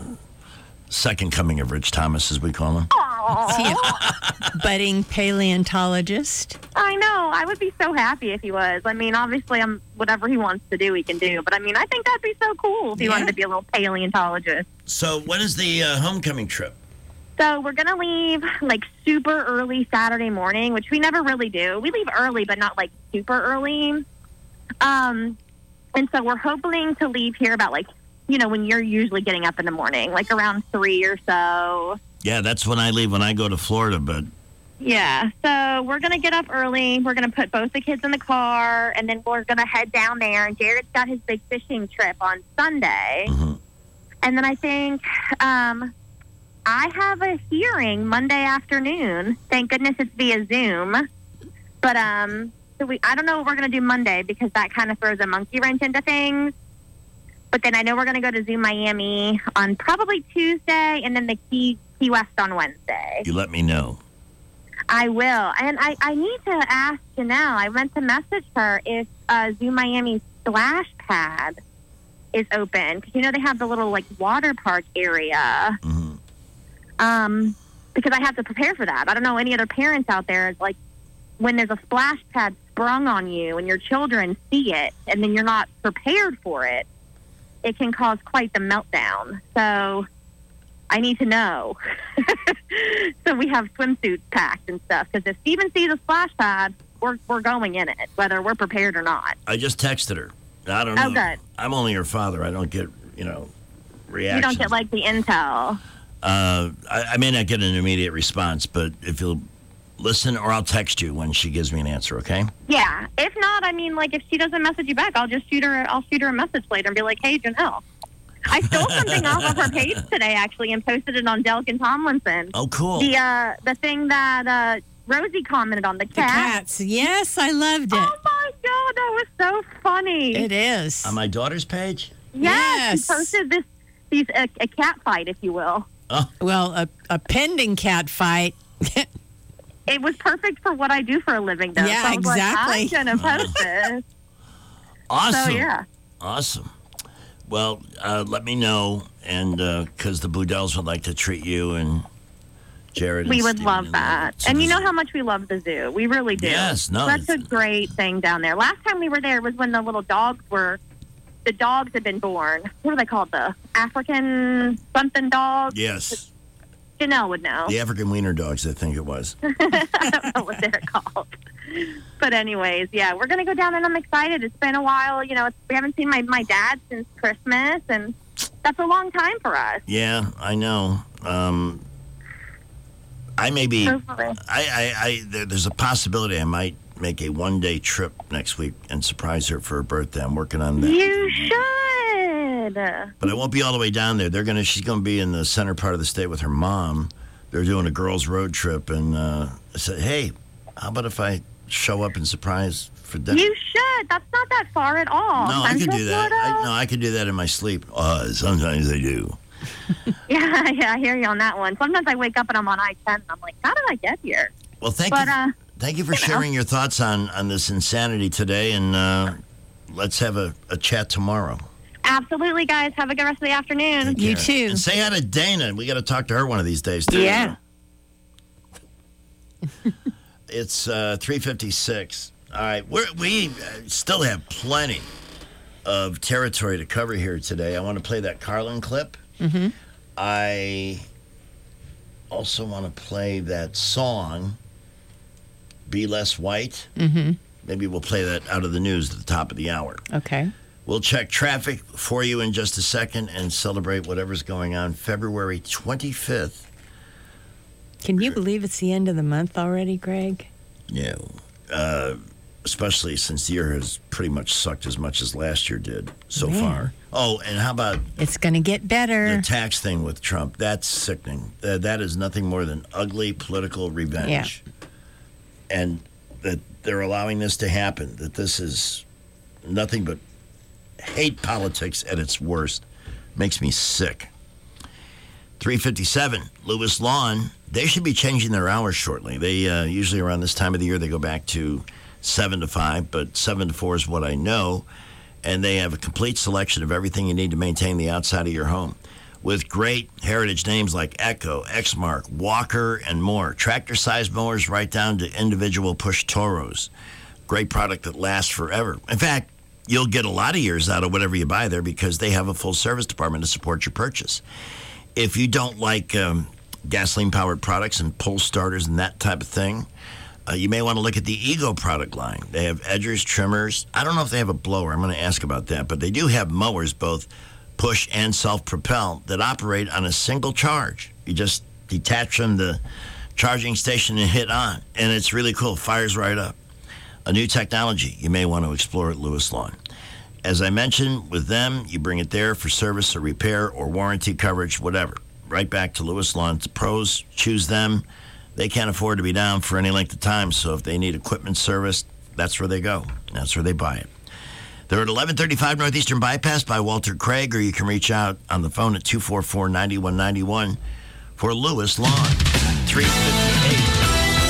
second coming of Rich Thomas, as we call him. Is he a budding paleontologist? I know. I would be so happy if he was. I mean, obviously, whatever he wants to do, he can do. But I mean, I think that'd be so cool if he wanted to be a little paleontologist. So when is the homecoming trip? So we're going to leave like super early Saturday morning, which we never really do. We leave early, but not like super early. And so we're hoping to leave here about like, you know, when you're usually getting up in the morning, like around 3 or so. Yeah, that's when I leave when I go to Florida, but... Yeah, so we're going to get up early. We're going to put both the kids in the car, and then we're going to head down there. And Jared's got his big fishing trip on Sunday. Mm-hmm. And then I think I have a hearing Monday afternoon. Thank goodness it's via Zoom. But so I don't know what we're going to do Monday, because that kind of throws a monkey wrench into things. But then I know we're going to go to Zoom Miami on probably Tuesday, and then the Key West on Wednesday. You let me know. I will. And I need to ask Janelle. I meant to message her if Zoom Miami's splash pad is open. Because, you know, they have the little, like, water park area. Mm-hmm. Because I have to prepare for that. I don't know any other parents out there. Like, when there's a splash pad sprung on you and your children see it and then you're not prepared for it, it can cause quite the meltdown. So I need to know. So we have swimsuits packed and stuff. Because if Steven sees a splash pad, we're going in it, whether we're prepared or not. I just texted her. I don't know. Oh, good. I'm only her father. I don't get, reaction. You don't get like the intel. I may not get an immediate response, but if you'll listen, or I'll text you when she gives me an answer, okay? Yeah. If not, I mean, like if she doesn't message you back, I'll shoot her a message later and be like, "Hey, Janelle, I stole something off of her page today, actually, and posted it on Delk and Tomlinson." Oh, cool. The thing that Rosie commented on, the cat. The cats. Yes, I loved it. Oh my God, that was so funny. It is. On my daughter's page? Yes. She posted a cat fight, if you will. Oh. Well, a pending cat fight. It was perfect for what I do for a living, though. Yeah, so I was exactly. Like, I'm going to post this. Awesome. So, yeah. Awesome. Well, let me know, and because the Bludells would like to treat you and Jared. We and would Steven love that. And you know how much we love the zoo. We really do. Yes, no. That's a great thing down there. Last time we were there was when the little dogs had been born. What are they called? The African something dogs? Yes. Janelle would know. The African wiener dogs, I think it was. I don't know what they're called. But anyways, yeah, we're going to go down and I'm excited. It's been a while. You know, we haven't seen my dad since Christmas, and that's a long time for us. Yeah, I know. I may be. There's a possibility I might make a one-day trip next week and surprise her for her birthday. I'm working on that. You should. But I won't be all the way down there. She's gonna be in the center part of the state with her mom. They're doing a girls' road trip, and I said, "Hey, how about if I show up and surprise for dinner?" You should. That's not that far at all. No, I could do that. Florida? I could do that in my sleep. Sometimes I do. Yeah, I hear you on that one. Sometimes I wake up and I'm on I-10 and I'm like, how did I get here? Well, thank you for sharing your thoughts on this insanity today, and let's have a chat tomorrow. Absolutely, guys. Have a good rest of the afternoon. You too. And say hi to Dana. We got to talk to her one of these days, too. Yeah. It's 3:56. All right. We still have plenty of territory to cover here today. I want to play that Carlin clip. Mm-hmm. I also want to play that song, Be Less White. Mm-hmm. Maybe we'll play that out of the news at the top of the hour. Okay. We'll check traffic for you in just a second and celebrate whatever's going on February 25th. Can you believe it's the end of the month already, Greg? Yeah. Especially since the year has pretty much sucked as much as last year did so far. Oh, and how about it's going to get better. The tax thing with Trump? That's sickening. That is nothing more than ugly political revenge. Yeah. And that they're allowing this to happen, that this is nothing but hate politics at its worst. Makes me sick. 3:57, Lewis Lawn. They should be changing their hours shortly. They usually around this time of the year, they go back to 7 to 5, but 7 to 4 is what I know. And they have a complete selection of everything you need to maintain the outside of your home, with great heritage names like Echo, Exmark, Walker, and more. Tractor-sized mowers right down to individual push Toros. Great product that lasts forever. In fact, you'll get a lot of years out of whatever you buy there because they have a full service department to support your purchase. If you don't like gasoline-powered products and pull starters and that type of thing, you may want to look at the Ego product line. They have edgers, trimmers. I don't know if they have a blower. I'm going to ask about that. But they do have mowers, both push and self-propel, that operate on a single charge. You just detach from the charging station and hit on. And it's really cool. Fires right up. A new technology you may want to explore at Lewis Lawn. As I mentioned, with them, you bring it there for service or repair or warranty coverage, whatever. Right back to Lewis Lawn. It's pros. Choose them. They can't afford to be down for any length of time, so if they need equipment serviced, that's where they go. That's where they buy it. They're at 1135 Northeastern Bypass by Walter Craig, or you can reach out on the phone at 244-9191 for Lewis Lawn. 358.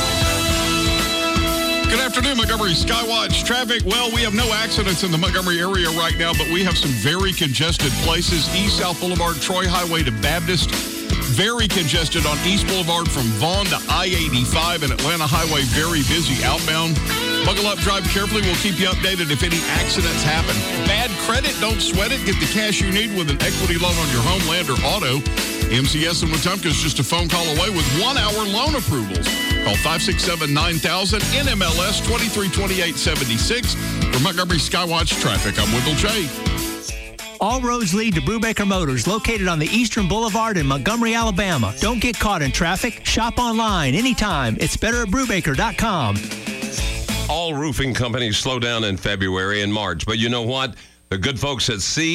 Good afternoon, Montgomery Skywatch traffic. Well, we have no accidents in the Montgomery area right now, but we have some very congested places. East South Boulevard, Troy Highway to Baptist. Very congested on East Boulevard from Vaughn to I-85 and Atlanta Highway. Very busy outbound. Buckle up, drive carefully. We'll keep you updated if any accidents happen. Bad credit, don't sweat it. Get the cash you need with an equity loan on your home, land, or auto. MCS in Wetumpka is just a phone call away with 1-hour loan approvals. Call 567-9000, NMLS 232876. For Montgomery Skywatch Traffic, I'm Wendell J. All roads lead to Brubaker Motors, located on the Eastern Boulevard in Montgomery, Alabama. Don't get caught in traffic. Shop online anytime. It's better at Brubaker.com. All roofing companies slow down in February and March, but you know what? The good folks at